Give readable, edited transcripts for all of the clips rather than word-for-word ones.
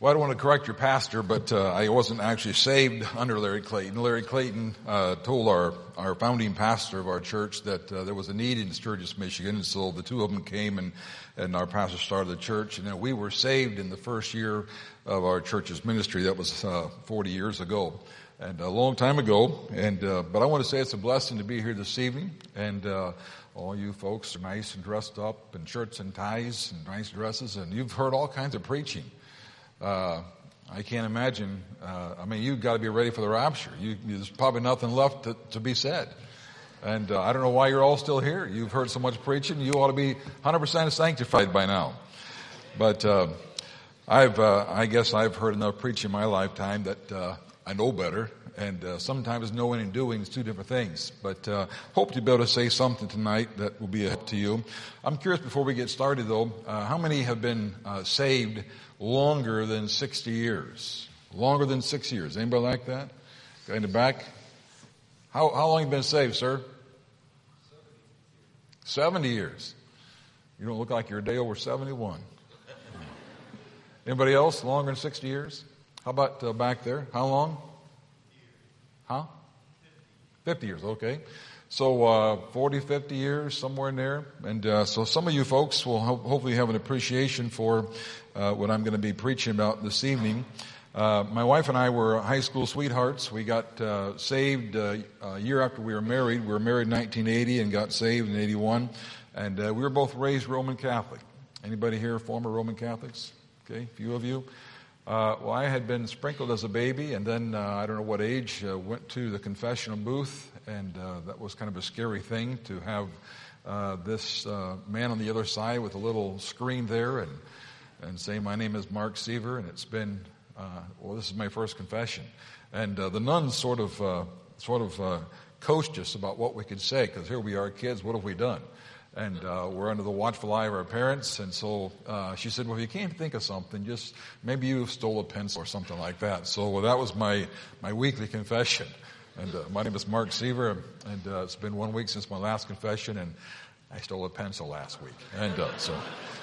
Well, I don't want to correct your pastor, but I wasn't actually saved under Larry Clayton. Larry Clayton told our founding pastor of our church that there was a need in Sturgis, Michigan, and so the two of them came and our pastor started the church. And then we were saved in the first year of our church's ministry. That was 40 years ago, and a long time ago. And but I want to say it's a blessing to be here this evening. And all you folks are nice and dressed up in shirts and ties and nice dresses, and you've heard all kinds of preaching. I can't imagine. You've got to be ready for the rapture. There's probably nothing left to be said. And I don't know why you're all still here. You've heard so much preaching. You ought to be 100% sanctified by now. But I guess I've heard enough preaching in my lifetime that I know better. And sometimes knowing and doing is two different things. But hope to be able to say something tonight that will be a help to you. I'm curious, before we get started, though, how many have been saved longer than 60 years? Longer than 6 years. Anybody like that? Guy in the back? How long have you been saved, sir? 70 years. You don't look like you're a day over 71. Anybody else longer than 60 years? How about back there? How long? Huh? 50 years, okay. So 40, 50 years, somewhere in there. And so some of you folks will hopefully have an appreciation for what I'm going to be preaching about this evening. My wife and I were high school sweethearts. We got saved a year after we were married. We were married in 1980 and got saved in 81. And we were both raised Roman Catholic. Anybody here former Roman Catholics? Okay, a few of you. Well, I had been sprinkled as a baby, and then I don't know what age, went to the confessional booth, and that was kind of a scary thing to have this man on the other side with a little screen there and say, "My name is Mark Seaver," and it's been, this is my first confession. And the nuns sort of coached us about what we could say, because here we are kids, what have we done? And we're under the watchful eye of our parents. And so she said, well, if you can't think of something, just maybe you stole a pencil or something like that. So that was my weekly confession. And my name is Mark Seaver, and it's been 1 week since my last confession, and I stole a pencil last week. And so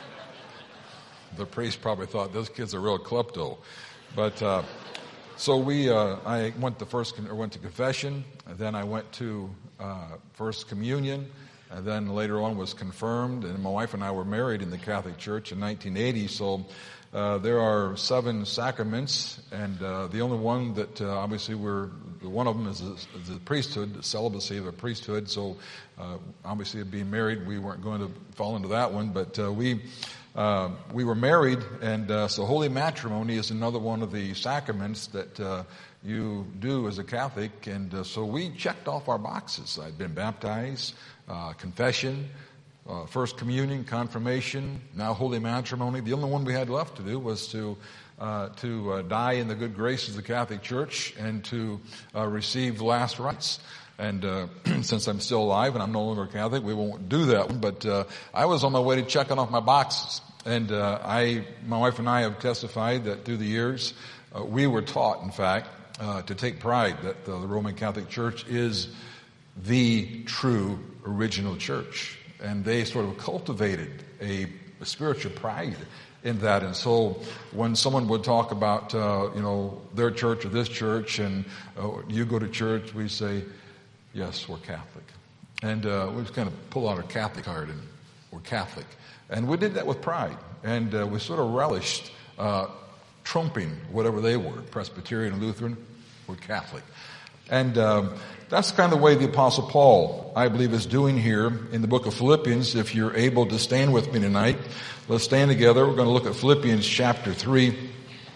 the priest probably thought, this kid's a real klepto. But so I went to confession, and then I went to First Communion, and then later on was confirmed, and my wife and I were married in the Catholic Church in 1980, so there are 7 sacraments, and the only one that obviously one of them is the priesthood, the celibacy of a priesthood, so obviously being married, we weren't going to fall into that one, but we were married, and so holy matrimony is another one of the sacraments that you do as a Catholic, and so we checked off our boxes. I'd been baptized, confession, First Communion, confirmation, now holy matrimony. The only one we had left to do was to die in the good graces of the Catholic Church and to receive the last rites. And since I'm still alive and I'm no longer Catholic, we won't do that one. But I was on my way to checking off my boxes. And my wife and I have testified that through the years, we were taught, in fact, to take pride that the Roman Catholic Church is the true original church. And they sort of cultivated a spiritual pride in that. And so when someone would talk about, their church or this church, and you go to church, we say, yes, we're Catholic. And we just kind of pull out our Catholic card, and we're Catholic. And we did that with pride. And we sort of relished trumping whatever they were, Presbyterian and Lutheran, we're Catholic. And that's kind of the way the Apostle Paul, I believe, is doing here in the book of Philippians. If you're able to stand with me tonight, let's stand together. We're going to look at Philippians chapter 3.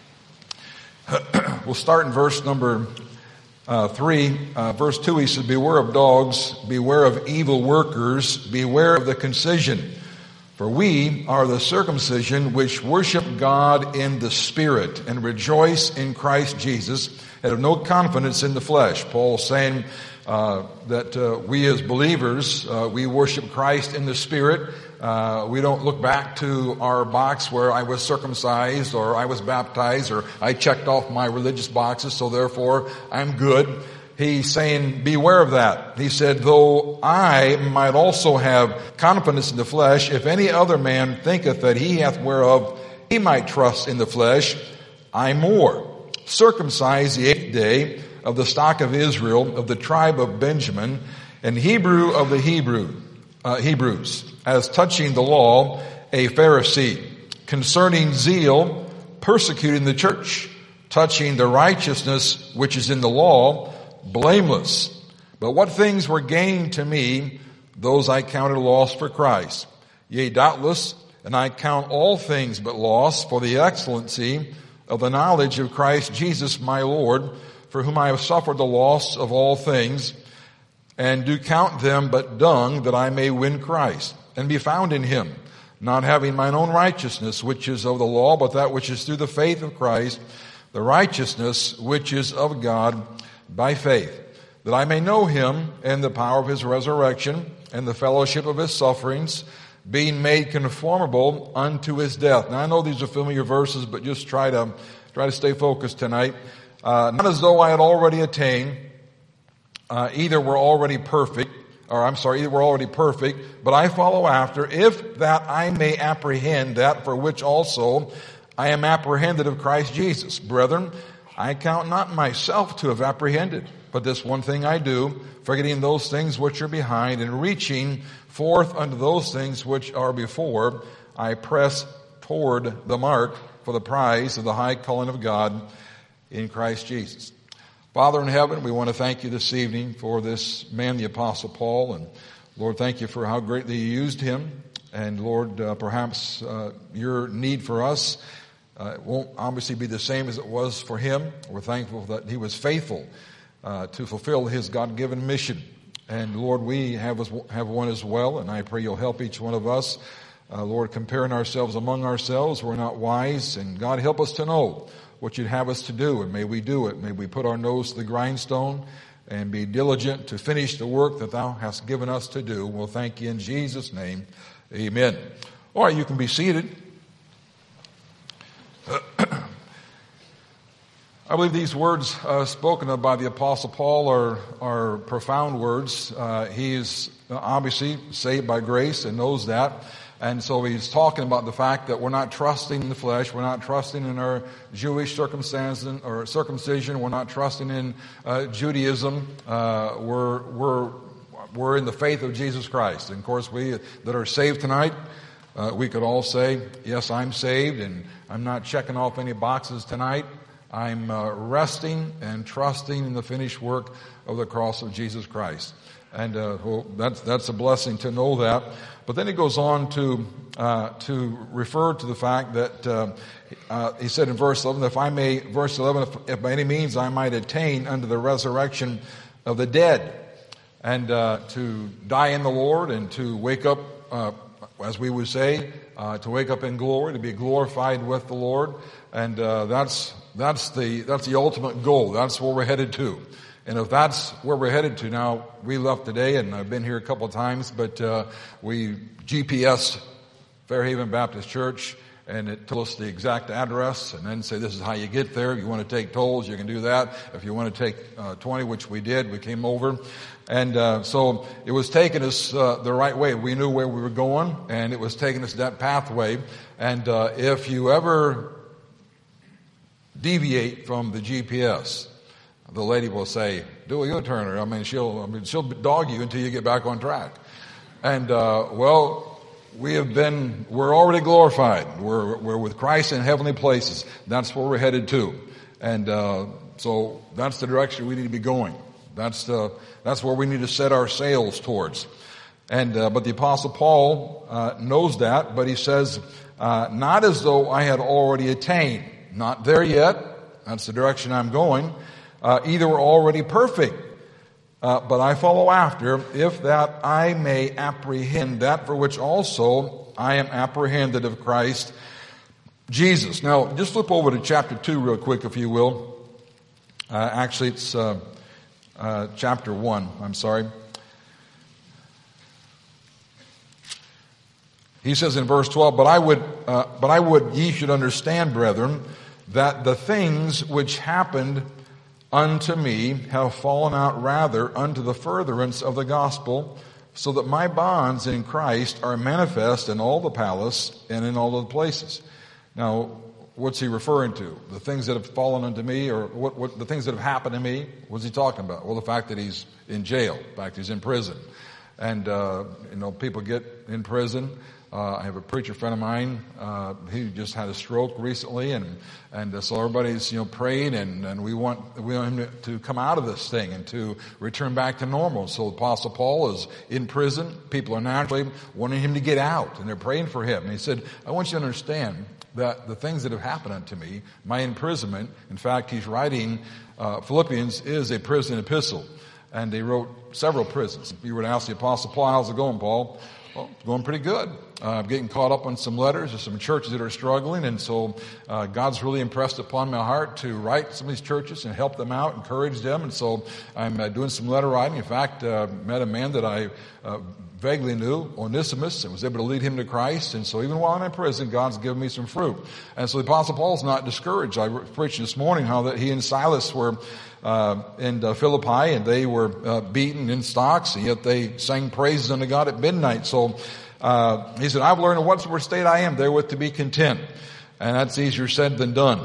We'll start in verse number 3. Verse 2, he says, beware of dogs, beware of evil workers, beware of the concision. For we are the circumcision which worship God in the Spirit and rejoice in Christ Jesus and have no confidence in the flesh. Paul's saying that we as believers, we worship Christ in the Spirit. We don't look back to our box where I was circumcised or I was baptized or I checked off my religious boxes, so therefore I'm good. He's saying, beware of that. He said, though I might also have confidence in the flesh, if any other man thinketh that he hath whereof he might trust in the flesh, I more, circumcised the 8th day, of the stock of Israel, of the tribe of Benjamin, and Hebrew of the Hebrews, as touching the law, a Pharisee, concerning zeal, persecuting the church, touching the righteousness which is in the law, blameless. But what things were gained to me, those I counted loss for Christ. Yea, doubtless, and I count all things but loss for the excellency of the knowledge of Christ Jesus my Lord, for whom I have suffered the loss of all things, and do count them but dung, that I may win Christ, and be found in him, not having mine own righteousness, which is of the law, but that which is through the faith of Christ, the righteousness which is of God by faith, that I may know him and the power of his resurrection, and the fellowship of his sufferings, being made conformable unto his death. Now I know these are familiar verses, but just try to stay focused tonight. Not as though I had already attained, either we're already perfect, but I follow after, if that I may apprehend that for which also I am apprehended of Christ Jesus. Brethren, I count not myself to have apprehended, but this one thing I do, forgetting those things which are behind, and reaching forth unto those things which are before, I press toward the mark for the prize of the high calling of God in Christ Jesus. Father in heaven, we want to thank you this evening for this man, the Apostle Paul. And Lord, thank you for how greatly you used him. And Lord, perhaps your need for us won't obviously be the same as it was for him. We're thankful that he was faithful to fulfill his God-given mission. And Lord, we have one as well, and I pray you'll help each one of us. Lord, comparing ourselves among ourselves, we're not wise, and God, help us to know what you'd have us to do, and may we do it. May we put our nose to the grindstone and be diligent to finish the work that thou hast given us to do. We'll thank you in Jesus' name. Amen. All right, you can be seated. I believe these words spoken of by the Apostle Paul are profound words. He is obviously saved by grace and knows that. And so he's talking about the fact that we're not trusting in the flesh. We're not trusting in our Jewish circumcision. We're not trusting in Judaism. We're in the faith of Jesus Christ. And of course, we that are saved tonight, we could all say, yes, I'm saved, and I'm not checking off any boxes tonight. I'm resting and trusting in the finished work of the cross of Jesus Christ. And that's a blessing to know that. But then he goes on to refer to the fact that he said in verse 11, if by any means I might attain unto the resurrection of the dead, and to die in the Lord, and to wake up, as we would say, to wake up in glory, to be glorified with the Lord, and that's the ultimate goal. That's where we're headed to. And if that's where we're headed to now, we left today, and I've been here a couple of times, but we GPSed Fairhaven Baptist Church, and it told us the exact address, and then say this is how you get there. If you want to take tolls, you can do that. If you want to take 20, which we did, we came over. And so it was taking us the right way. We knew where we were going, and it was taking us that pathway. And if you ever deviate from the GPS, the lady will say, do a U-turner. I mean, she'll dog you until you get back on track. And, we're already glorified. We're with Christ in heavenly places. That's where we're headed to. And, so that's the direction we need to be going. That's where we need to set our sails towards. And, but the Apostle Paul, knows that, but he says, not as though I had already attained. Not there yet. That's the direction I'm going. Either we're already perfect, but I follow after, if that I may apprehend that for which also I am apprehended of Christ Jesus. Now, just flip over to chapter 2 real quick, if you will. Actually, it's chapter 1. I'm sorry. He says in verse 12, but I would ye should understand, brethren, that the things which happened unto me have fallen out rather unto the furtherance of the gospel, so that my bonds in Christ are manifest in all the palace and in all the places. Now, what's he referring to? The things that have fallen unto me, or what the things that have happened to me? What's he talking about? Well, the fact that he's in jail, the fact he's in prison. And, people get in prison. I have a preacher friend of mine, he just had a stroke recently, and so everybody's, praying, and we want him to come out of this thing and to return back to normal. So the Apostle Paul is in prison. People are naturally wanting him to get out, and they're praying for him. And he said, I want you to understand that the things that have happened unto me, my imprisonment, in fact, he's writing, Philippians is a prison epistle, and he wrote several prisons. If you were to ask the Apostle Paul, how's it going, Paul? Well, it's going pretty good. I'm getting caught up on some letters. There's some churches that are struggling, and so God's really impressed upon my heart to write some of these churches and help them out, encourage them. And so I'm doing some letter writing. In fact, met a man that I vaguely knew, Onesimus, and was able to lead him to Christ. And so even while I'm in prison, God's given me some fruit. And so the Apostle Paul's not discouraged. I preached this morning how that he and Silas were in Philippi, and they were beaten in stocks, and yet they sang praises unto God at midnight. So he said, I've learned in whatsoever state I am therewith to be content. And that's easier said than done.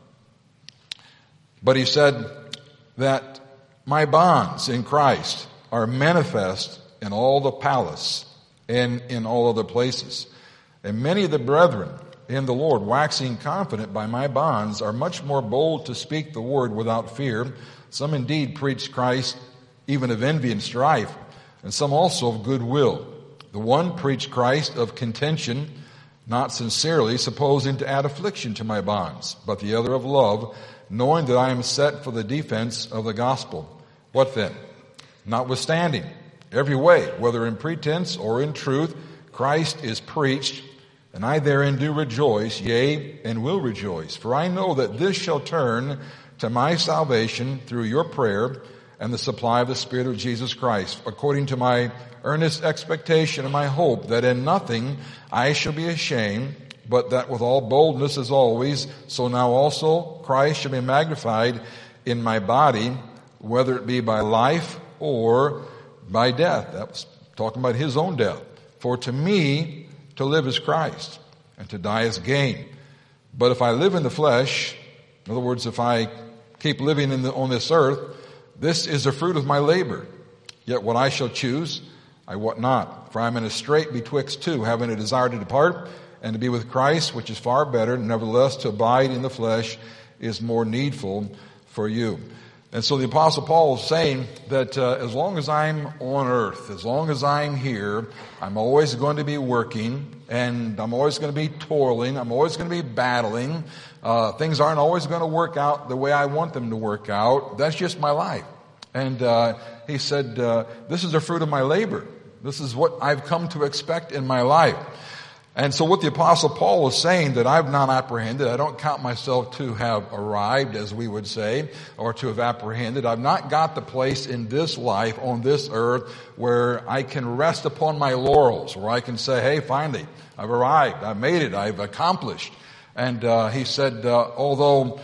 But he said that my bonds in Christ are manifest in all the palace and in all other places. And many of the brethren in the Lord, waxing confident by my bonds, are much more bold to speak the word without fear. Some indeed preach Christ even of envy and strife, and some also of goodwill. The one preached Christ of contention, not sincerely, supposing to add affliction to my bonds, but the other of love, knowing that I am set for the defense of the gospel. What then? Notwithstanding, every way, whether in pretense or in truth, Christ is preached, and I therein do rejoice, yea, and will rejoice. For I know that this shall turn to my salvation through your prayer and the supply of the Spirit of Jesus Christ, according to my earnest expectation and my hope that in nothing I shall be ashamed, but that with all boldness as always, so now also Christ shall be magnified in my body, whether it be by life or by death. That was talking about his own death. For to me, to live is Christ, and to die is gain. But if I live in the flesh, in other words, if I keep living on this earth, this is the fruit of my labor. Yet what I shall choose, I wot not. For I am in a strait betwixt two, having a desire to depart and to be with Christ, which is far better. Nevertheless, to abide in the flesh is more needful for you. And so the Apostle Paul is saying that as long as I'm on earth, as long as I'm here, I'm always going to be working, and I'm always going to be toiling, I'm always going to be battling. Things aren't always going to work out the way I want them to work out. That's just my life. And he said, this is the fruit of my labor. This is what I've come to expect in my life. And so what the Apostle Paul is saying, that I've not apprehended, I don't count myself to have arrived, as we would say, or to have apprehended. I've not got the place in this life, on this earth, where I can rest upon my laurels, where I can say, hey, finally, I've arrived, I've made it, I've accomplished. And he said, although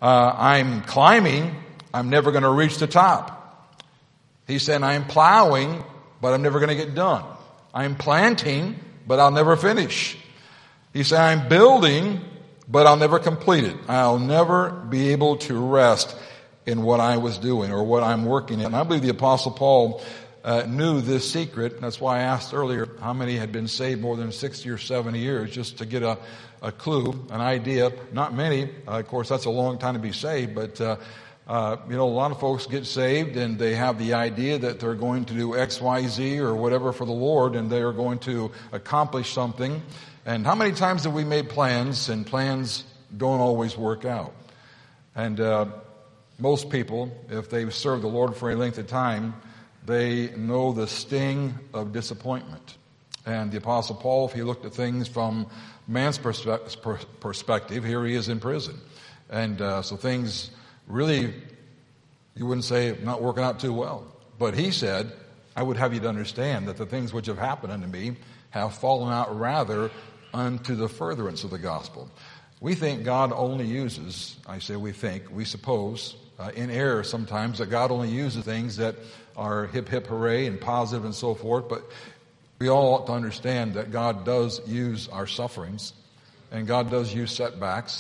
I'm climbing, I'm never going to reach the top. He said, I'm plowing, but I'm never going to get done. I'm planting, but I'll never finish. He said, I'm building, but I'll never complete it. I'll never be able to rest in what I was doing or what I'm working in. And I believe the Apostle Paul knew this secret. That's why I asked earlier how many had been saved more than 60 or 70 years, just to get a clue, an idea. Not many. Of course, that's a long time to be saved, but a lot of folks get saved and they have the idea that they're going to do X, Y, Z or whatever for the Lord, and they are going to accomplish something. And how many times have we made plans, and plans don't always work out? And most people, if they've served the Lord for any length of time, they know the sting of disappointment. And the Apostle Paul, if he looked at things from man's perspective, here he is in prison. And so things really, you wouldn't say not working out too well. But he said, I would have you to understand that the things which have happened unto me have fallen out rather unto the furtherance of the gospel. We think God only uses, I say we think, we suppose, in error sometimes, that God only uses things that are hip, hip, hooray and positive and so forth. But we all ought to understand that God does use our sufferings, and God does use setbacks.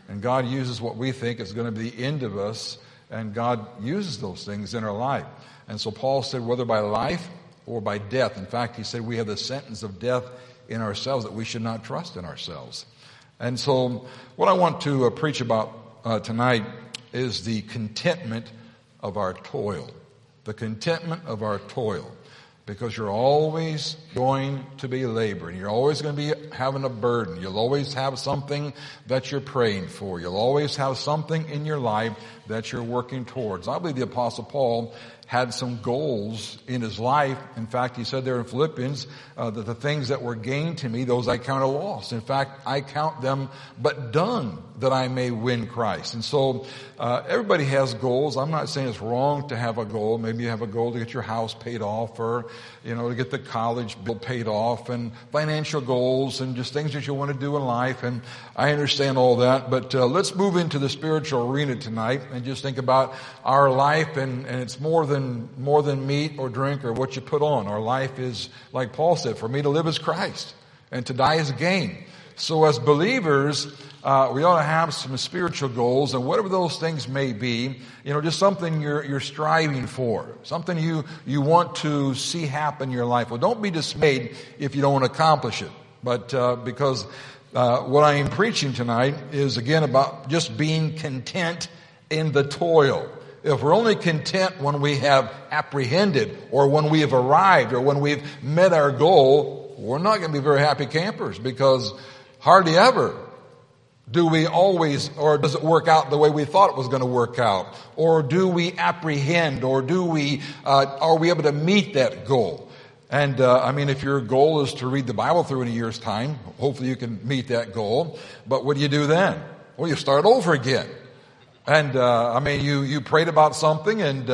And God uses what we think is going to be the end of us, and God uses those things in our life. And so Paul said, whether by life or by death. In fact, he said we have the sentence of death in ourselves, that we should not trust in ourselves. And so what I want to preach about tonight is the contentment of our toil. The contentment of our toil. Because you're always going to be laboring. You're always going to be having a burden. You'll always have something that you're praying for. You'll always have something in your life that you're working towards. I believe the Apostle Paul had some goals in his life. In fact, he said there in Philippians that the things that were gained to me, those I count a loss. In fact, I count them but dung, that I may win Christ. And so everybody has goals. I'm not saying it's wrong to have a goal. Maybe you have a goal to get your house paid off, or to get the college bill paid off, and financial goals, and just things that you want to do in life. And I understand all that. But let's move into the spiritual arena tonight and just think about our life. And it's more than meat or drink or what you put on. Our life is, like Paul said, for me to live is Christ and to die is gain. So as believers, we ought to have some spiritual goals, and whatever those things may be, just something you're striving for, something you want to see happen in your life. Well, don't be dismayed if you don't accomplish it. But because what I am preaching tonight is again about just being content in the toil. If we're only content when we have apprehended, or when we have arrived, or when we've met our goal, we're not going to be very happy campers, because hardly ever do we always, or does it work out the way we thought it was going to work out? Or do we apprehend, or are we able to meet that goal? And if your goal is to read the Bible through in a year's time, hopefully you can meet that goal. But what do you do then? Well, you start over again. And you prayed about something, and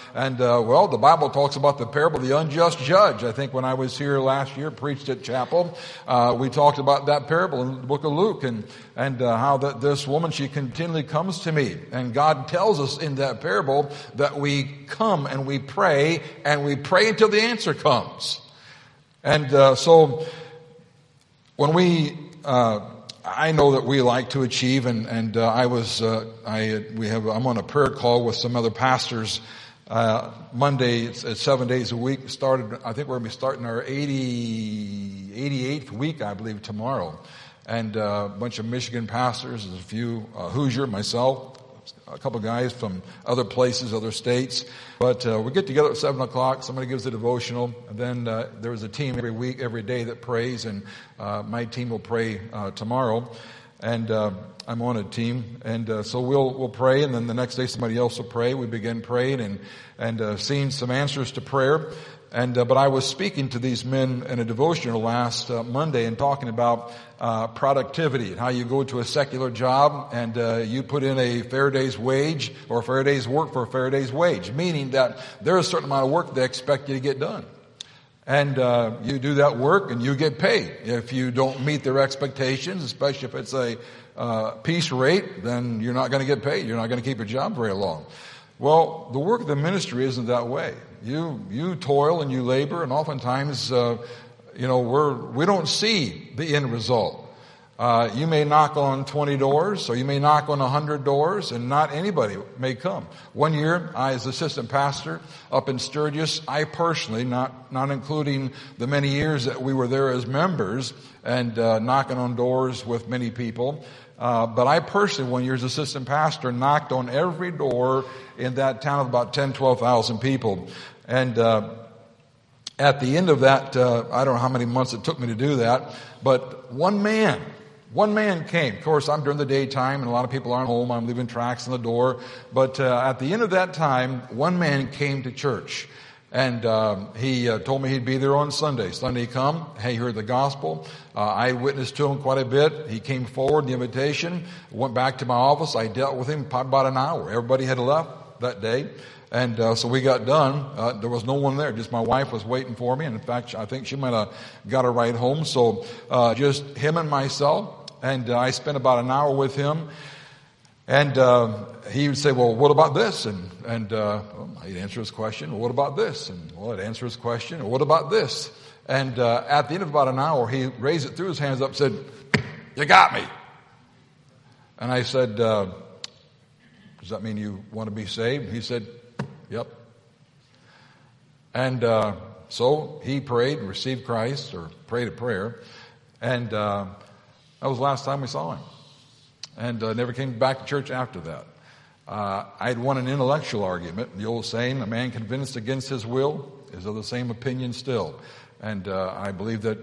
the Bible talks about the parable of the unjust judge. I think when I was here last year, preached at chapel, we talked about that parable in the book of Luke, and how that this woman, she continually comes to me, and God tells us in that parable that we come and we pray until the answer comes. And so when I know that we like to achieve, and I'm on a prayer call with some other pastors Monday. It's 7 days a week. I think we're going to be starting our 88th week, I believe, tomorrow. And a bunch of Michigan pastors, there's a few Hoosier, myself, a couple guys from other places, other states. But we get together at 7 o'clock. Somebody gives a devotional. And then there's a team every day that prays. And my team will pray tomorrow. And I'm on a team. And so we'll pray. And then the next day somebody else will pray. We begin praying and seeing some answers to prayer. But I was speaking to these men in a devotional last Monday and talking about productivity and how you go to a secular job and you put in a fair day's wage or a fair day's work for a fair day's wage, meaning that there's a certain amount of work they expect you to get done. And you do that work and you get paid. If you don't meet their expectations, especially if it's a piece rate, then you're not going to get paid. You're not going to keep your job very long. Well, the work of the ministry isn't that way. You toil and you labor, and oftentimes, we don't see the end result. You may knock on 20 doors, or you may knock on 100 doors, and not anybody may come. One year, I, as assistant pastor up in Sturgis, I personally, not including the many years that we were there as members and knocking on doors with many people, but I personally, 1 year as assistant pastor, knocked on every door in that town of about 12,000 people. And at the end of that, I don't know how many months it took me to do that, but one man came. Of course, I'm during the daytime, and a lot of people aren't home. I'm leaving tracts on the door. But at the end of that time, one man came to church. And he told me he'd be there on Sunday. Sunday he come, he heard the gospel. I witnessed to him quite a bit. He came forward, the invitation, went back to my office. I dealt with him probably about an hour. Everybody had left that day. And so we got done. There was no one there. Just my wife was waiting for me. And in fact, I think she might have got a ride home. So just him and myself. And I spent about an hour with him. And he would say, well, what about this? And he'd answer his question. Well, what about this? And I'd answer his question. Well, what about this? And at the end of about an hour, he raised it, threw his hands up, and said, you got me. And I said, does that mean you want to be saved? He said, yep. And so he prayed and received Christ, or prayed a prayer. And that was the last time we saw him. And never came back to church after that. I'd won an intellectual argument. The old saying, a man convinced against his will is of the same opinion still. And I believe that,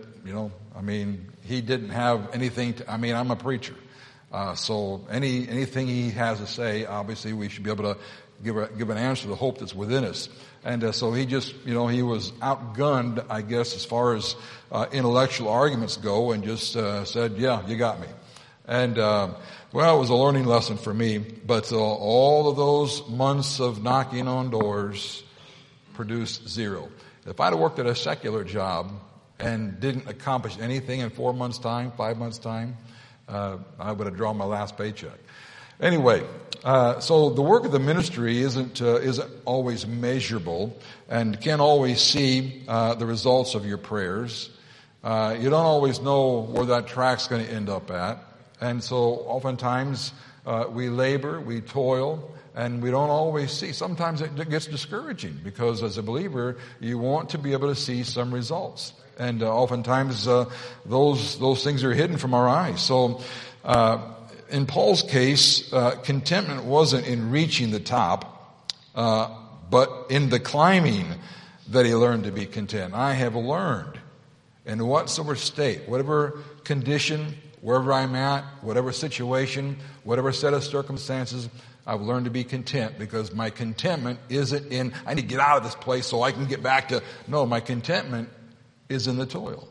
he didn't have anything I'm a preacher. So anything he has to say, obviously we should be able to give an answer to the hope that's within us. And so he just, he was outgunned, I guess, as far as intellectual arguments go, and just said, yeah, you got me. And it was a learning lesson for me. But all of those months of knocking on doors produced zero. If I'd have worked at a secular job and didn't accomplish anything in 4 months' time, 5 months' time, I would have drawn my last paycheck. Anyway, so the work of the ministry isn't always measurable, and can't always see the results of your prayers. You don't always know where that track's going to end up at, and so oftentimes we labor, we toil, and we don't always see. Sometimes it gets discouraging because, as a believer, you want to be able to see some results. And oftentimes those things are hidden from our eyes. So in Paul's case, contentment wasn't in reaching the top, but in the climbing that he learned to be content. I have learned in whatsoever state, whatever condition, wherever I'm at, whatever situation, whatever set of circumstances, I've learned to be content, because my contentment isn't in, I need to get out of this place so I can get back to, no, my contentment is in the toil.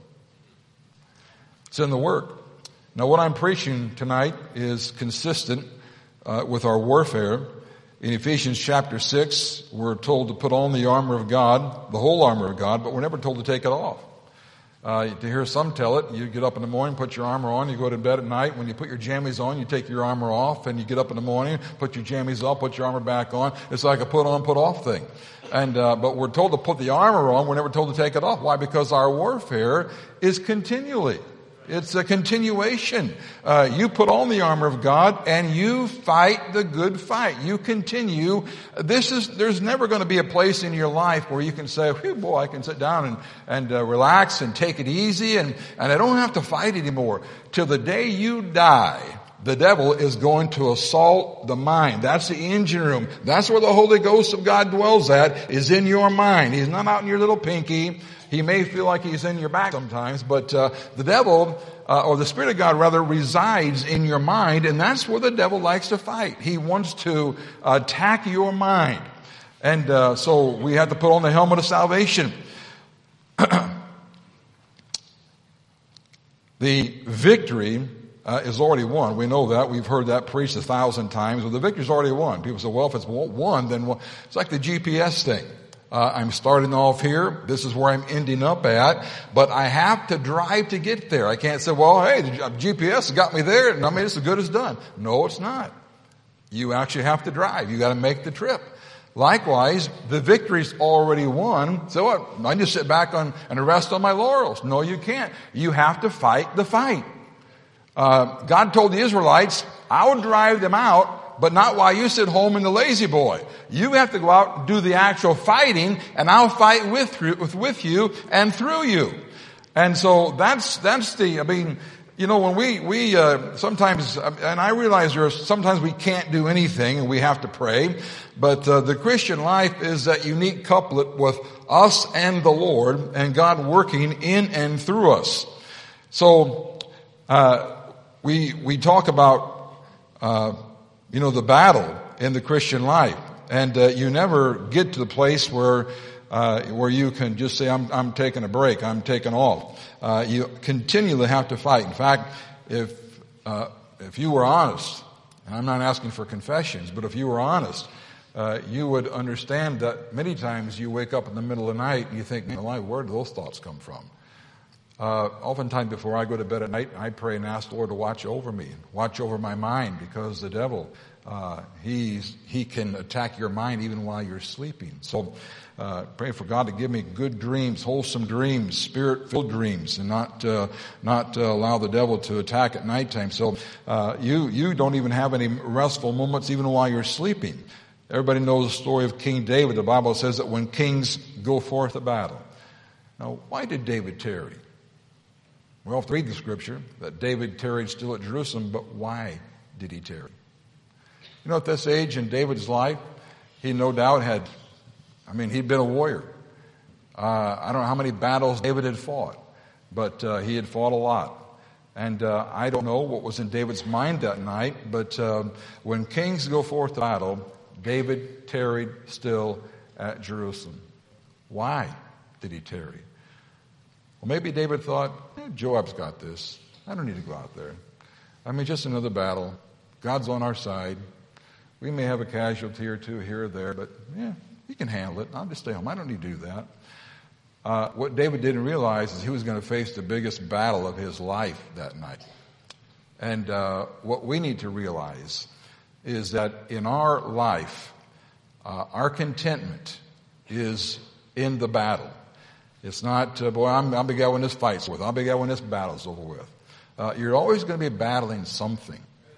It's in the work. Now, what I'm preaching tonight is consistent with our warfare. In Ephesians chapter 6, we're told to put on the armor of God, the whole armor of God, but we're never told to take it off. To hear some tell it, you get up in the morning, put your armor on, you go to bed at night. When you put your jammies on, you take your armor off, and you get up in the morning, put your jammies off, put your armor back on. It's like a put on, put off thing. And but we're told to put the armor on, we're never told to take it off. Why? Because our warfare is continually. It's a continuation. You put on the armor of God and you fight the good fight. You continue. There's never going to be a place in your life where you can say, "Phew, boy, I can sit down and relax and take it easy and I don't have to fight anymore." Till the day you die, the devil is going to assault the mind. That's the engine room. That's where the Holy Ghost of God dwells at, is in your mind. He's not out in your little pinky. He may feel like he's in your back sometimes, but the devil, or the Spirit of God rather, resides in your mind, and that's where the devil likes to fight. He wants to attack your mind. And so we have to put on the helmet of salvation. The victory is already won. We know that. We've heard that preached 1,000 times. Well, the victory's already won. People say, well, if it's won, then it's like the GPS thing. I'm starting off here. This is where I'm ending up at. But I have to drive to get there. I can't say, well, hey, the GPS got me there, and it's as good as done. No, it's not. You actually have to drive. You got to make the trip. Likewise, the victory's already won. So what? I just sit back and rest on my laurels. No, you can't. You have to fight the fight. God told the Israelites, I will drive them out, but not while you sit home in the lazy boy. You have to go out and do the actual fighting, and I'll fight with you and through you. And so that's the, when we sometimes, and I realize sometimes we can't do anything and we have to pray, but the Christian life is that unique couplet with us and the Lord, and God working in and through us. So, we talk about, the battle in the Christian life. And, you never get to the place where you can just say, I'm taking a break, I'm taking off. You continually have to fight. In fact, if you were honest, and I'm not asking for confessions, but if you were honest, you would understand that many times you wake up in the middle of the night and you think, where do those thoughts come from? Oftentimes before I go to bed at night, I pray and ask the Lord to watch over me, watch over my mind, because the devil, he can attack your mind even while you're sleeping. So pray for God to give me good dreams, wholesome dreams, spirit-filled dreams, and not allow the devil to attack at nighttime. So you don't even have any restful moments even while you're sleeping. Everybody knows the story of King David. The Bible says that when kings go forth to battle. Now, why did David tarry? We all have to read the scripture that David tarried still at Jerusalem, but why did he tarry? You know, at this age in David's life, he no doubt he'd been a warrior. I don't know how many battles David had fought, but he had fought a lot. And I don't know what was in David's mind that night, but when kings go forth to battle, David tarried still at Jerusalem. Why did he tarry? Well, maybe David thought, Joab's got this. I don't need to go out there. Just another battle. God's on our side. We may have a casualty or two here or there, but he can handle it. I'll just stay home. I don't need to do that. What David didn't realize is he was going to face the biggest battle of his life that night. And what we need to realize is that in our life, our contentment is in the battle. It's not, I'll be glad when this fight's over with. I'll be glad when this battle's over with. You're always going to be battling something.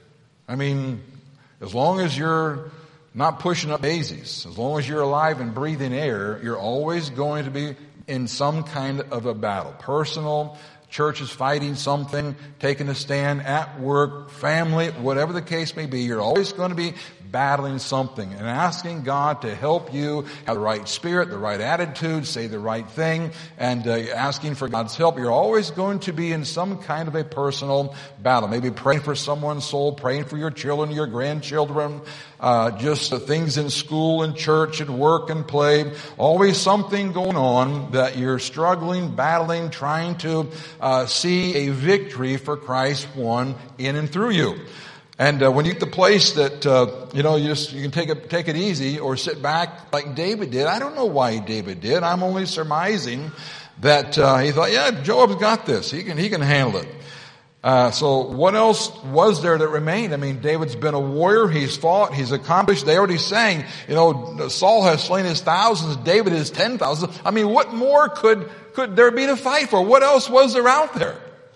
As long as you're not pushing up daisies, as long as you're alive and breathing air, you're always going to be in some kind of a battle. Personal, church is fighting something, taking a stand at work, family, whatever the case may be, you're always going to be battling something and asking God to help you have the right spirit, the right attitude, say the right thing, and asking for God's help. You're always going to be in some kind of a personal battle. Maybe praying for someone's soul, praying for your children, your grandchildren, just things in school and church and work and play. Always something going on that you're struggling, battling, trying to see a victory for Christ won in and through you. And when you get the place that you can take it easy or sit back like David did. I don't know why David did. I'm only surmising that he thought, Joab's got this. He can handle it. So what else was there that remained? David's been a warrior. He's fought. He's accomplished. They already sang, Saul has slain his thousands. David his 10,000. What more could there be to fight for? What else was there out there?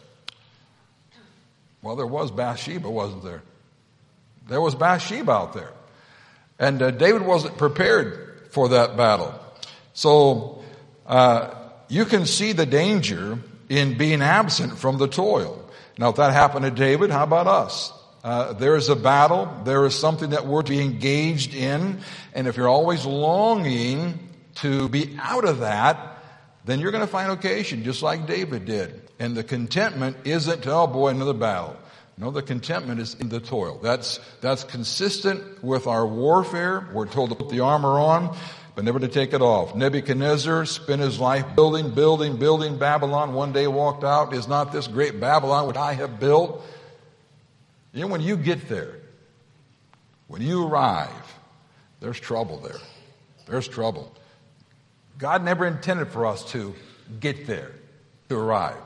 Well, there was Bathsheba, wasn't there? There was Bathsheba out there. And David wasn't prepared for that battle. So you can see the danger in being absent from the toil. Now, if that happened to David, how about us? There is a battle. There is something that we're to be engaged in. And if you're always longing to be out of that, then you're going to find occasion, just like David did. And the contentment isn't, another battle. No, the contentment is in the toil. That's consistent with our warfare. We're told to put the armor on, but never to take it off. Nebuchadnezzar spent his life building Babylon. One day walked out, is not this great Babylon which I have built? When you get there, when you arrive, there's trouble there. There's trouble. God never intended for us to get there, to arrive.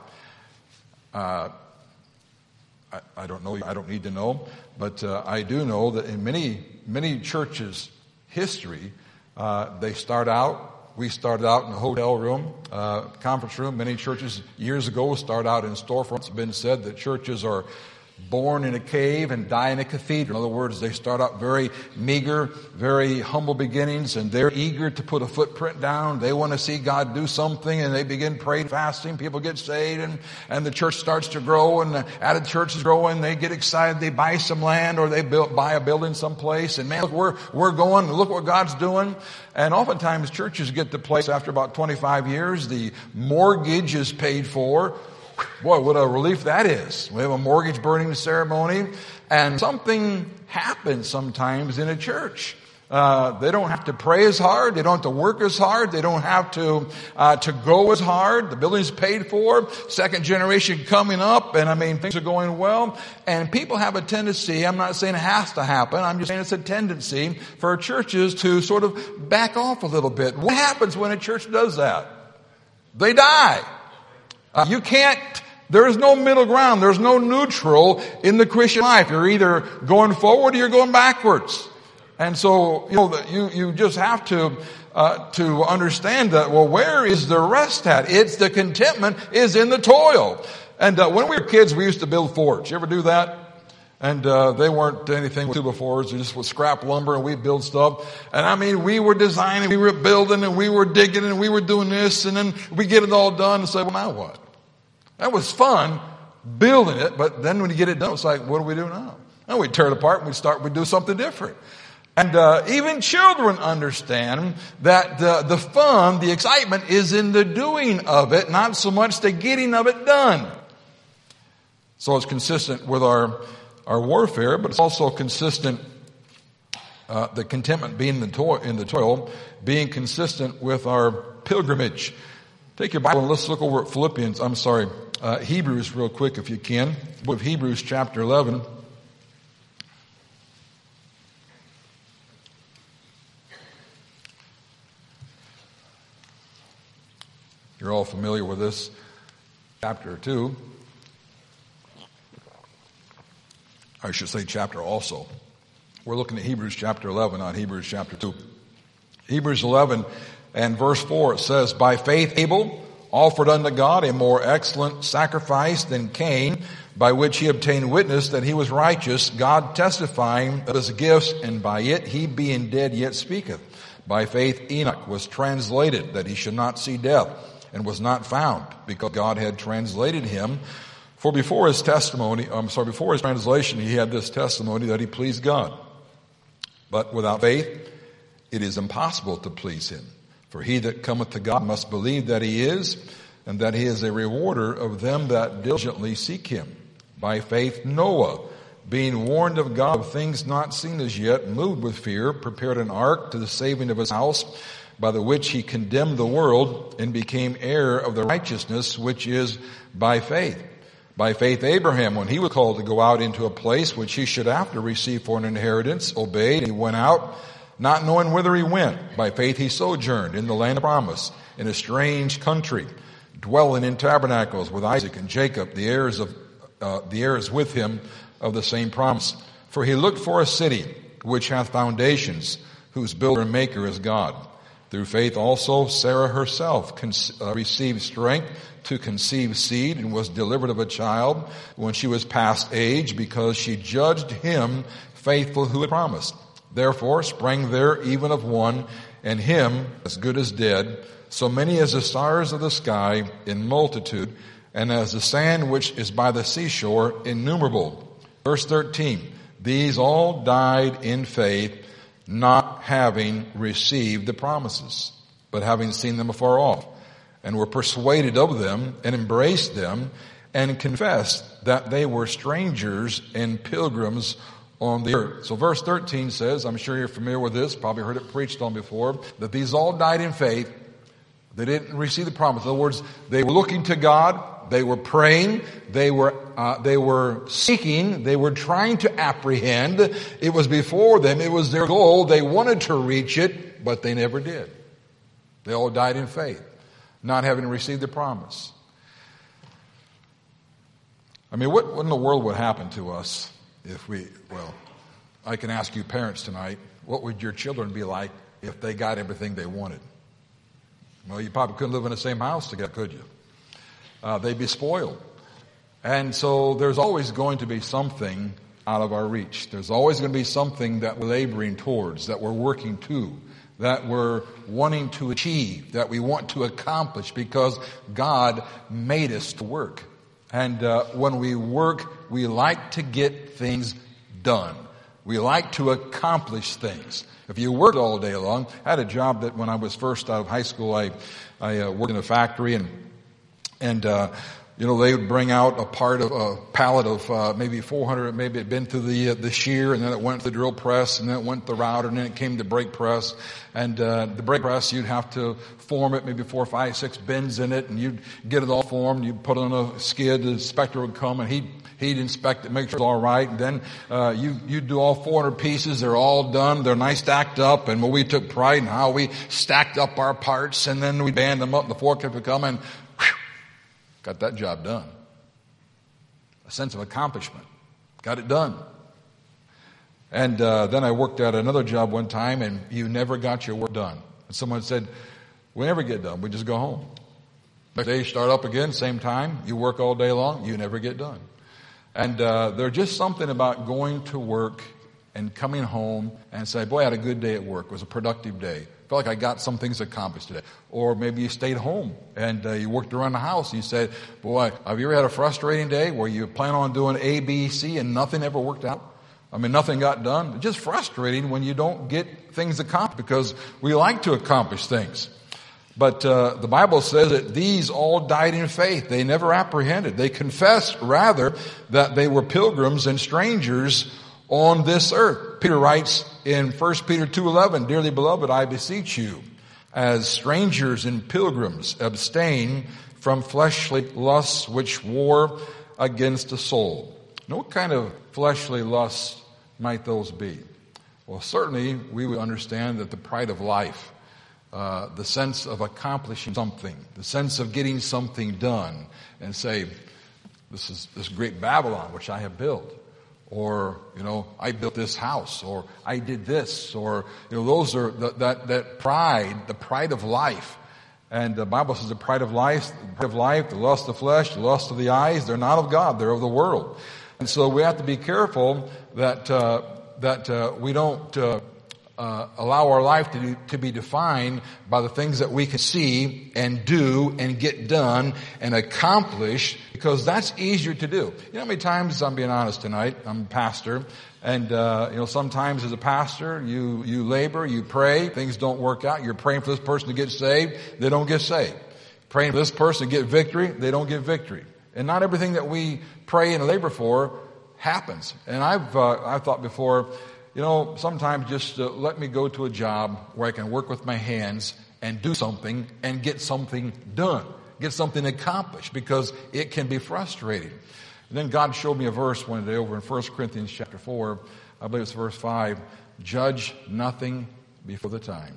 I don't know. I don't need to know, but I do know that in many churches' history, we started out in a hotel room, conference room. Many churches years ago started out in storefronts. It's been said that churches are born in a cave and die in a cathedral. In other words, they start out very meager, very humble beginnings, and they're eager to put a footprint down. They want to see God do something, and they begin praying, fasting. People get saved, and the church starts to grow, and the added church is growing. They get excited. They buy some land, or they buy a building someplace, and man, look, we're going. Look what God's doing. And oftentimes churches get to the place after about 25 years, the mortgage is paid for. Boy, what a relief that is. We have a mortgage burning ceremony, and something happens sometimes in a church. They don't have to pray as hard. They don't have to work as hard. They don't have to go as hard. The building's paid for. Second generation coming up, and things are going well. And people have a tendency, I'm not saying it has to happen, I'm just saying it's a tendency for churches to sort of back off a little bit. What happens when a church does that? They die. There is no middle ground. There's no neutral in the Christian life. You're either going forward or you're going backwards. And so, you just have to understand that, well, where is the rest at? It's the contentment is in the toil. And when we were kids, we used to build forts. You ever do that? And they weren't anything with 2x4s. They just with scrap lumber, and we'd build stuff. And we were designing, we were building, and we were digging, and we were doing this, and then we get it all done and say, well, now what? That was fun building it, but then when you get it done, it's like, what do we do now? And we'd tear it apart, and we'd do something different. And even children understand that the fun, the excitement is in the doing of it, not so much the getting of it done. So it's consistent with our warfare, but it's also consistent, the contentment being in the toil, being consistent with our pilgrimage. Take your Bible and let's look over at Hebrews real quick if you can. Book of Hebrews chapter 11. You're all familiar with this. Chapter 2. I should say chapter also. We're looking at Hebrews chapter 11, not Hebrews chapter 2. Hebrews 11 and verse 4, it says, by faith Abel offered unto God a more excellent sacrifice than Cain, by which he obtained witness that he was righteous, God testifying of his gifts, and by it he being dead yet speaketh. By faith Enoch was translated, that he should not see death, and was not found, because God had translated him. For before his translation, he had this testimony that he pleased God. But without faith, it is impossible to please him. For he that cometh to God must believe that he is, and that he is a rewarder of them that diligently seek him. By faith Noah, being warned of God of things not seen as yet, moved with fear, prepared an ark to the saving of his house, by the which he condemned the world, and became heir of the righteousness which is by faith. By faith Abraham, when he was called to go out into a place which he should after receive for an inheritance, obeyed, and he went out, not knowing whither he went. By faith he sojourned in the land of promise, in a strange country, dwelling in tabernacles with Isaac and Jacob, the heirs with him of the same promise. For he looked for a city which hath foundations, whose builder and maker is God. Through faith also Sarah herself received strength to conceive seed, and was delivered of a child when she was past age, because she judged him faithful who had promised. Therefore sprang there even of one, and him as good as dead, so many as the stars of the sky in multitude, and as the sand which is by the seashore innumerable. Verse 13, these all died in faith, not having received the promises, but having seen them afar off, and were persuaded of them, and embraced them, and confessed that they were strangers and pilgrims on the earth. So verse 13 says, I'm sure you're familiar with this, probably heard it preached on before, that these all died in faith. They didn't receive the promise. In other words, they were looking to God, they were praying, they were seeking, they were trying to apprehend. It was before them, it was their goal, they wanted to reach it, but they never did. They all died in faith, not having received the promise. I mean, what in the world would happen to us if I can ask you parents tonight, what would your children be like if they got everything they wanted? Well, you probably couldn't live in the same house together, could you? They'd be spoiled. And so there's always going to be something out of our reach. There's always going to be something that we're laboring towards, that we're working to, that we're wanting to achieve, that we want to accomplish, because God made us to work. And when we work, we like to get things done. We like to accomplish things. If you worked all day long, I had a job that when I was first out of high school, I worked in a factory, and they would bring out a pallet of maybe 400. Maybe it had been through the shear, and then it went to the drill press, and then it went to the router, and then it came to brake press. And the brake press, you'd have to form it, maybe 4, 5, 6 bends in it, and you'd get it all formed. You'd put it on a skid. The inspector would come, and he'd inspect it, make sure it's all right. And then you do all 400 pieces. They're all done. They're nice stacked up. And we took pride in how we stacked up our parts, and then we band them up, and the forklift would come, and Got that job done. A sense of accomplishment. Got it done. And then I worked at another job one time, and you never got your work done. And someone said, we never get done. We just go home. Next day, you start up again, same time. You work all day long. You never get done. And there's just something about going to work and coming home and say, boy, I had a good day at work. It was a productive day. Felt like I got some things accomplished today. Or maybe you stayed home and you worked around the house. You said, boy, have you ever had a frustrating day where you plan on doing A, B, C and nothing ever worked out? I mean, nothing got done. It's just frustrating when you don't get things accomplished because we like to accomplish things. But the Bible says that these all died in faith. They never apprehended. They confessed, rather, that they were pilgrims and strangers on this earth. Peter writes in 1 Peter 2:11, dearly beloved, I beseech you, as strangers and pilgrims, abstain from fleshly lusts which war against the soul. Now, what kind of fleshly lusts might those be? Well, certainly we would understand that the pride of life, the sense of accomplishing something, the sense of getting something done, and say, this is this great Babylon which I have built. Or, I built this house, or I did this, or, those are that pride, the pride of life. And the Bible says the pride of life, the lust of the flesh, the lust of the eyes, they're not of God, they're of the world. And so we have to be careful that we don't allow our life to be defined by the things that we can see and do and get done and accomplish, because that's easier to do. You know how many times, I'm being honest tonight, I'm a pastor, and sometimes as a pastor, you labor, you pray, things don't work out, you're praying for this person to get saved, they don't get saved. Praying for this person to get victory, they don't get victory. And not everything that we pray and labor for happens. And I've thought before, sometimes just let me go to a job where I can work with my hands and do something and get something done, get something accomplished, because it can be frustrating. And then God showed me a verse one day over in 1 Corinthians chapter 4, I believe it's verse 5, judge nothing before the time.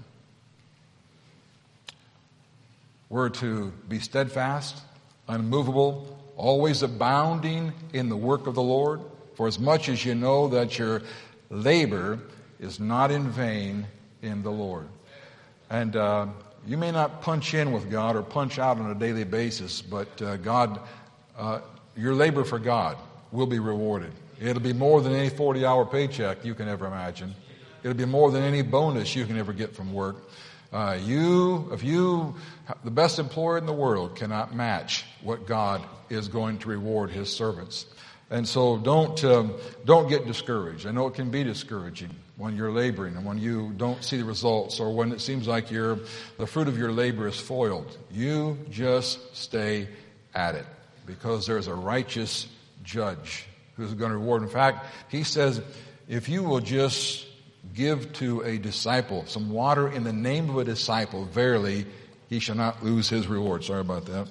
We're to be steadfast, unmovable, always abounding in the work of the Lord, for as much as you know that your labor is not in vain in the Lord. And you may not punch in with God or punch out on a daily basis, but your labor for God will be rewarded. It'll be more than any 40-hour paycheck you can ever imagine. It'll be more than any bonus you can ever get from work. The best employer in the world cannot match what God is going to reward His servants. And so don't get discouraged. I know it can be discouraging when you're laboring and when you don't see the results, or when it seems like the fruit of your labor is foiled. You just stay at it, because there's a righteous judge who's going to reward. In fact, He says, if you will just give to a disciple some water in the name of a disciple, verily he shall not lose his reward. Sorry about that.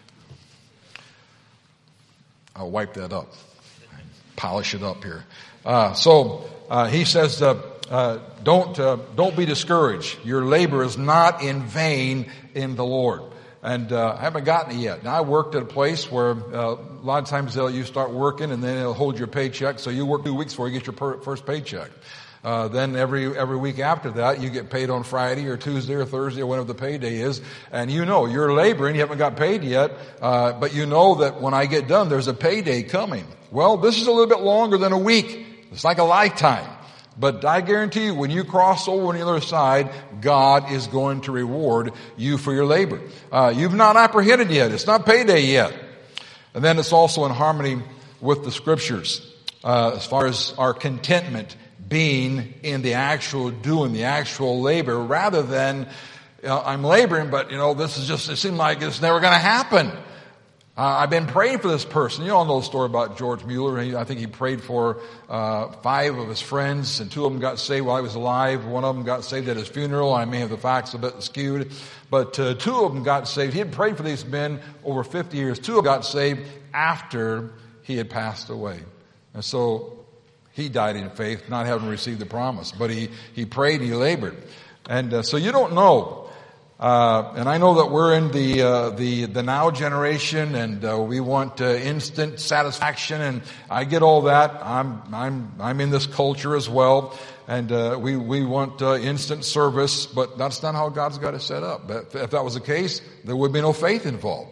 I'll wipe that up. Polish it up here. He says, don't be discouraged. Your labor is not in vain in the Lord. And I haven't gotten it yet. Now, I worked at a place where a lot of times you start working and then they'll hold your paycheck. So you work 2 weeks before you get your first paycheck. Then every week after that, you get paid on Friday or Tuesday or Thursday or whenever the payday is. And you're laboring, you haven't got paid yet, but you know that when I get done, there's a payday coming. Well, this is a little bit longer than a week. It's like a lifetime. But I guarantee you, when you cross over on the other side, God is going to reward you for your labor. You've not apprehended yet. It's not payday yet. And then it's also in harmony with the Scriptures, as far as our contentment being in the actual doing, the actual labor, rather than, I'm laboring, but it seems like it's never going to happen. I've been praying for this person. You all know the story about George Mueller. I think he prayed for 5 of his friends, and 2 of them got saved while he was alive. 1 of them got saved at his funeral. I may have the facts a bit skewed. But 2 of them got saved. He had prayed for these men over 50 years. 2 of them got saved after he had passed away. And so he died in faith, not having received the promise. But he prayed and he labored. And so you don't know And I know that we're in the now generation, and we want instant satisfaction, and I get all that. I'm in this culture as well, and we want instant service, but that's not how God's got it set up. But if that was the case, there would be no faith involved.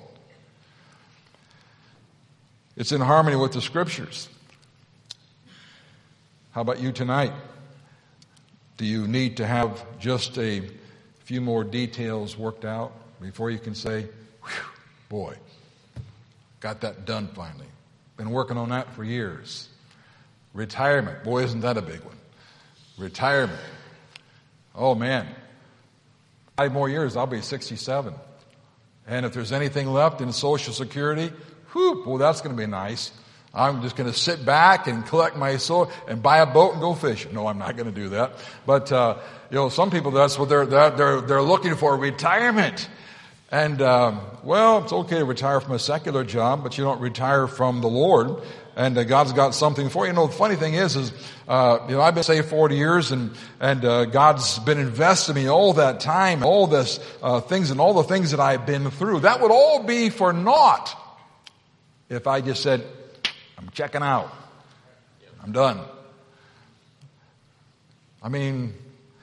It's in harmony with the Scriptures. How about you tonight? Do you need to have just a few more details worked out before you can say, whew, boy, got that done finally. Been working on that for years. Retirement. Boy, isn't that a big one. Retirement. Oh, man. 5 more years, I'll be 67. And if there's anything left in Social Security, whew, boy, that's going to be nice. I'm just going to sit back and collect my soul and buy a boat and go fishing. No, I'm not going to do that. But, some people, that's what they're looking for, retirement. And, it's okay to retire from a secular job, but you don't retire from the Lord. And God's got something for you. The funny thing is, I've been saved 40 years and God's been investing in me all that time, all this, things and all the things that I've been through. That would all be for naught if I just said, I'm checking out. I'm done. I mean,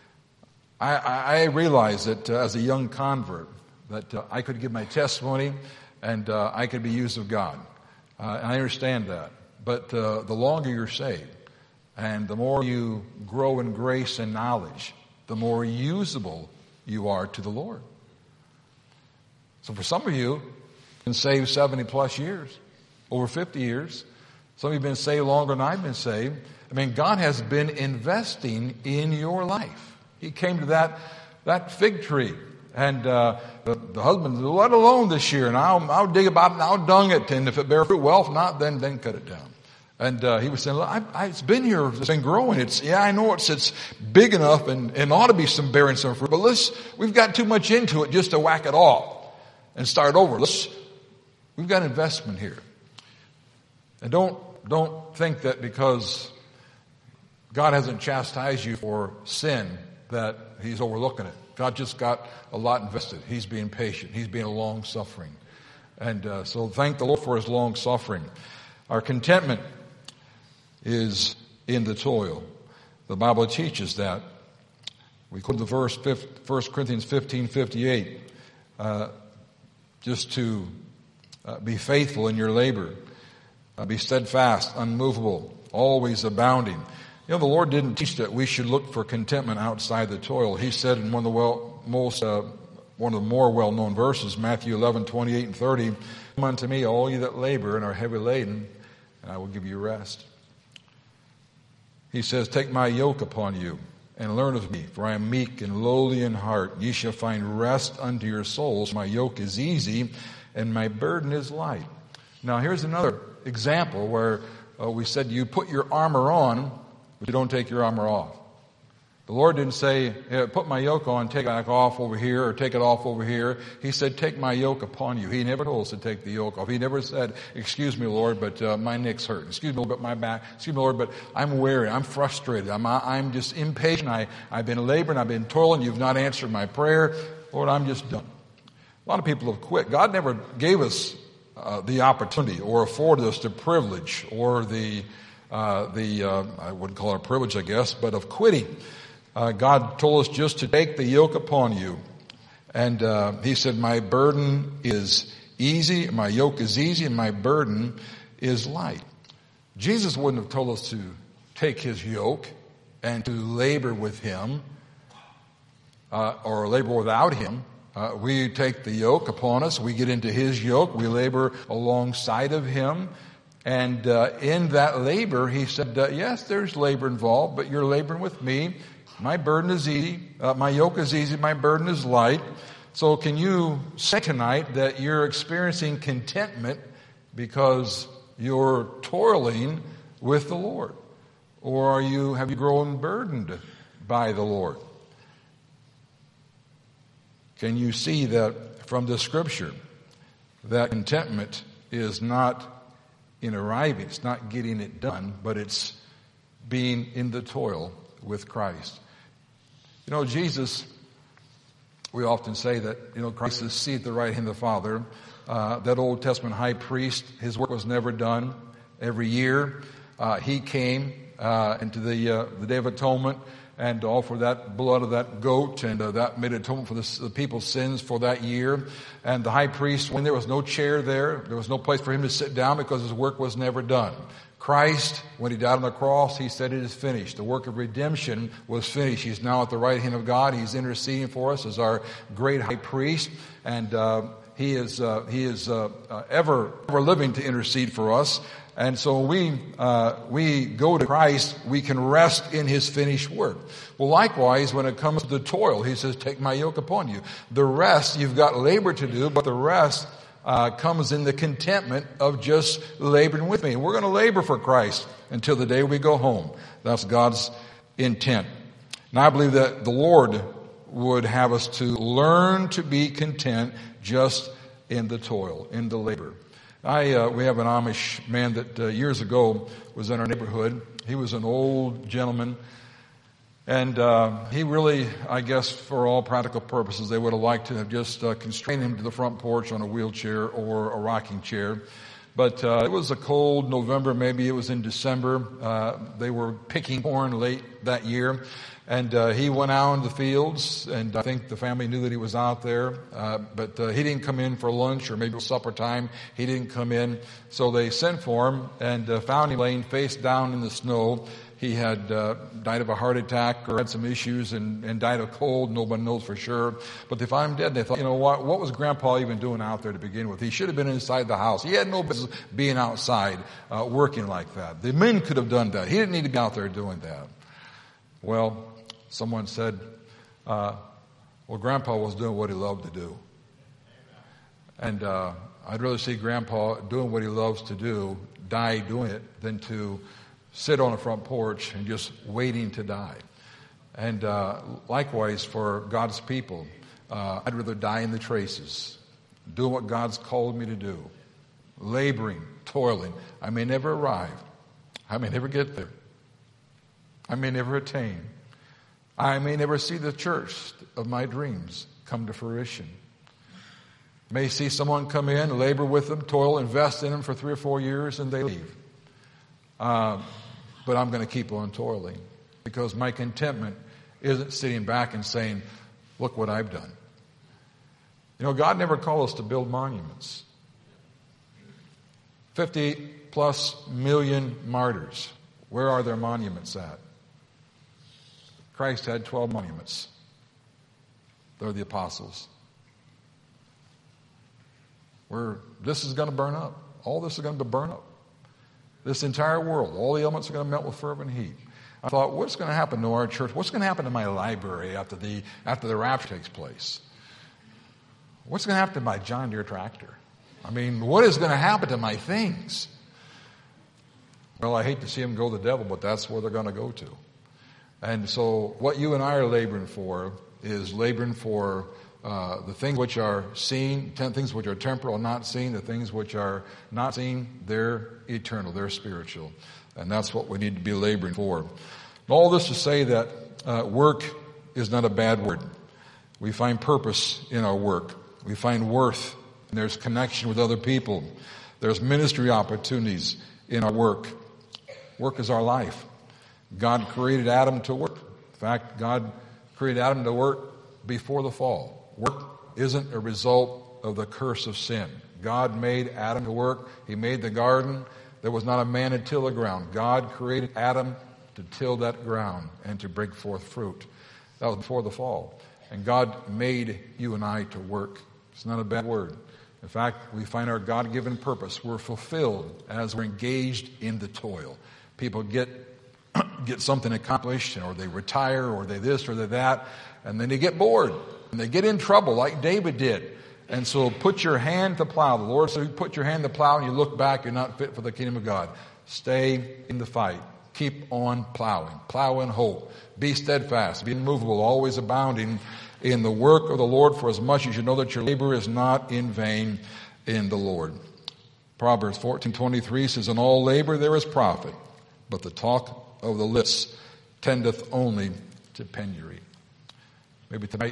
I realized that as a young convert that I could give my testimony and I could be used of God. I understand that. But the longer you're saved and the more you grow in grace and knowledge, the more usable you are to the Lord. So for some of you, you can save 70 plus years, over 50 years. Some of you have been saved longer than I've been saved. I mean, God has been investing in your life. He came to that fig tree, and the husband, let alone this year, and I'll dig about it and I'll dung it, and if it bear fruit, well, if not, then cut it down. And he was saying, it's been here, it's been growing. I know it's big enough and ought to be bearing some fruit, but we've got too much into it just to whack it off and start over. We've got investment here. And don't think that because God hasn't chastised you for sin that He's overlooking it. God just got a lot invested. He's being patient. He's being long-suffering. And so thank the Lord for His long-suffering. Our contentment is in the toil. The Bible teaches that. We quote the verse 1 Corinthians 15:58, just to be faithful in your labor. Be steadfast, unmovable, always abounding. The Lord didn't teach that we should look for contentment outside the toil. He said in one of the more well-known verses, Matthew 11:28 and 30, "Come unto me, all you that labor and are heavy laden, and I will give you rest." He says, "Take my yoke upon you and learn of me, for I am meek and lowly in heart. Ye shall find rest unto your souls. My yoke is easy and my burden is light." Now here's another example where we said you put your armor on, but you don't take your armor off. The Lord didn't say, put my yoke on, take it back off over here, or take it off over here. He said, take my yoke upon you. He never told us to take the yoke off. He never said, excuse me, Lord, but my neck's hurting. Excuse me, Lord, but my back. Excuse me, Lord, but I'm weary. I'm frustrated. I'm just impatient. I've been laboring. I've been toiling. You've not answered my prayer. Lord, I'm just done. A lot of people have quit. God never gave us the opportunity or afforded us the privilege or I wouldn't call it a privilege, I guess, but of quitting. God told us just to take the yoke upon you. And He said, my burden is easy, my yoke is easy, and my burden is light. Jesus wouldn't have told us to take His yoke and to labor with Him or labor without Him. We take the yoke upon us. We get into His yoke. We labor alongside of Him. And in that labor, He said, yes, there's labor involved, but you're laboring with me. My burden is easy. My yoke is easy. My burden is light. So can you say tonight that you're experiencing contentment because you're toiling with the Lord? Or have you grown burdened by the Lord? Can you see that from the Scripture that contentment is not in arriving, it's not getting it done, but it's being in the toil with Christ? Jesus We often say that, Christ is seated at the right hand of the Father. That Old Testament high priest, his work was never done. Every year, he came into the Day of Atonement and offered that blood of that goat, and that made atonement for the people's sins for that year. And the high priest, when there was no chair there was no place for him to sit down because his work was never done. Christ, when he died on the cross, he said it is finished. The work of redemption was finished. He's now at the right hand of God. He's interceding for us as our great high priest, and he is ever living to intercede for us. And so we go to Christ, we can rest in his finished work. Well, likewise, when it comes to the toil, he says, take my yoke upon you. The rest, you've got labor to do, but the rest comes in the contentment of just laboring with me. And we're going to labor for Christ until the day we go home. That's God's intent. And I believe that the Lord would have us to learn to be content just in the toil, in the labor. We have an Amish man that years ago was in our neighborhood. He was an old gentleman, and he really, I guess, for all practical purposes, they would have liked to have just constrained him to the front porch on a wheelchair or a rocking chair. But it was a cold November, maybe it was in December. They were picking corn late that year. And he went out in the fields, and I think the family knew that he was out there. But he didn't come in for lunch, or maybe it was supper time. He didn't come in. So they sent for him and found him laying face down in the snow. He had died of a heart attack or had some issues and died of cold. Nobody knows for sure. But they found him dead. They thought, you know what was Grandpa even doing out there to begin with? He should have been inside the house. He had no business being outside working like that. The men could have done that. He didn't need to be out there doing that. Well, someone said, Grandpa was doing what he loved to do. And I'd rather see Grandpa doing what he loves to do, die doing it, than to sit on a front porch and just waiting to die. And likewise for God's people, I'd rather die in the traces, doing what God's called me to do, laboring, toiling. I may never arrive. I may never get there. I may never attain. I may never see the church of my dreams come to fruition. May see someone come in, labor with them, toil, invest in them for 3 or 4 years, and they leave. But I'm going to keep on toiling because my contentment isn't sitting back and saying, look what I've done. God never called us to build monuments. 50+ million martyrs. Where are their monuments at? Christ had 12 monuments. They're the apostles. This is going to burn up. All this is going to burn up. This entire world, all the elements are going to melt with fervent heat. I thought, what's going to happen to our church? What's going to happen to my library after the rapture takes place? What's going to happen to my John Deere tractor? I mean, what is going to happen to my things? Well, I hate to see them go to the devil, but that's where they're going to go to. And so what you and I are laboring for is laboring for the things which are seen, things which are temporal, not seen. The things which are not seen, they're eternal, they're spiritual. And that's what we need to be laboring for. And all this to say that work is not a bad word. We find purpose in our work. We find worth, and there's connection with other people. There's ministry opportunities in our work. Work is our life. God created Adam to work. In fact, God created Adam to work before the fall. Work isn't a result of the curse of sin. God made Adam to work. He made the garden. There was not a man to till the ground. God created Adam to till that ground and to bring forth fruit. That was before the fall. And God made you and I to work. It's not a bad word. In fact, we find our God-given purpose. We're fulfilled as we're engaged in the toil. People get something accomplished, or they retire, or they this or they that, and then they get bored and they get in trouble like David did. And so put your hand to plow. The Lord said, put your hand to plow, and you look back, you're not fit for the kingdom of God. Stay in the fight. Keep on plowing. Plow in hope. Be steadfast. Be immovable, always abounding in the work of the Lord, for as much as you know that your labor is not in vain in the Lord. Proverbs 14:23 says, in all labor there is profit, but the talk of the lips tendeth only to penury. Maybe tonight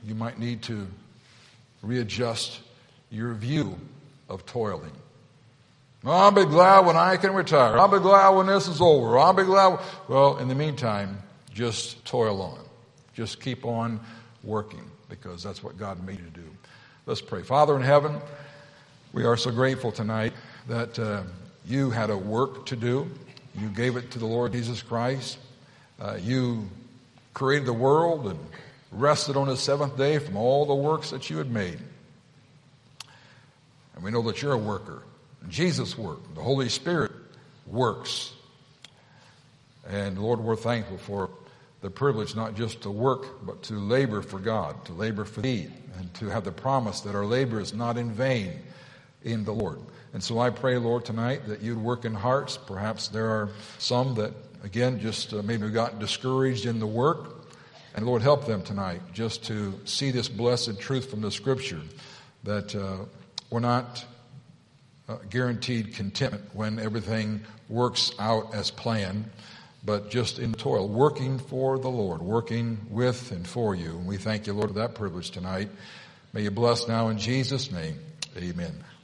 you might need to readjust your view of toiling. I'll be glad when I can retire. I'll be glad when this is over. I'll be glad. Well, in the meantime, just toil on. Just keep on working, because that's what God made you to do. Let's pray. Father in heaven, we are so grateful tonight that you had a work to do. You gave it to the Lord Jesus Christ. You created the world and rested on the seventh day from all the works that you had made. And we know that you're a worker. And Jesus worked. The Holy Spirit works. And Lord, we're thankful for the privilege not just to work, but to labor for God, to labor for thee, and to have the promise that our labor is not in vain in the Lord. And so I pray, Lord, tonight that you'd work in hearts. Perhaps there are some that, again, just maybe got discouraged in the work. And Lord, help them tonight just to see this blessed truth from the Scripture, that we're not guaranteed contentment when everything works out as planned, but just in toil, working for the Lord, working with and for you. And we thank you, Lord, for that privilege tonight. May you bless now in Jesus' name. Amen.